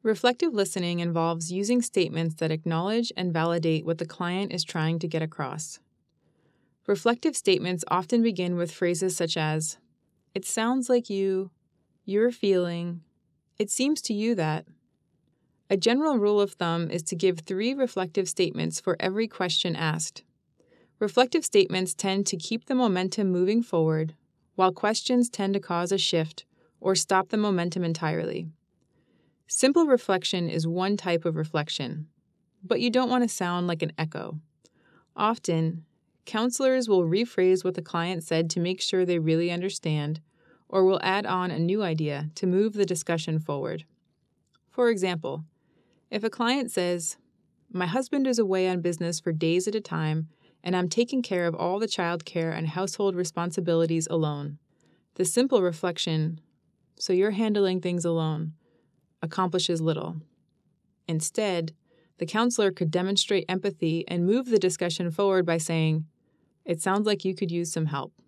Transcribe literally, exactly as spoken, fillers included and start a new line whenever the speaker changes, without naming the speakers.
Reflective listening involves using statements that acknowledge and validate what the client is trying to get across. Reflective statements often begin with phrases such as, "It sounds like you," "You're feeling," "It seems to you that." A general rule of thumb is to give three reflective statements for every question asked. Reflective statements tend to keep the momentum moving forward, while questions tend to cause a shift or stop the momentum entirely. Simple reflection is one type of reflection, but you don't want to sound like an echo. Often, counselors will rephrase what the client said to make sure they really understand, or will add on a new idea to move the discussion forward. For example, if a client says, "My husband is away on business for days at a time, and I'm taking care of all the child care and household responsibilities alone," the simple reflection, "So you're handling things alone," accomplishes little. Instead, the counselor could demonstrate empathy and move the discussion forward by saying, "It sounds like you could use some help."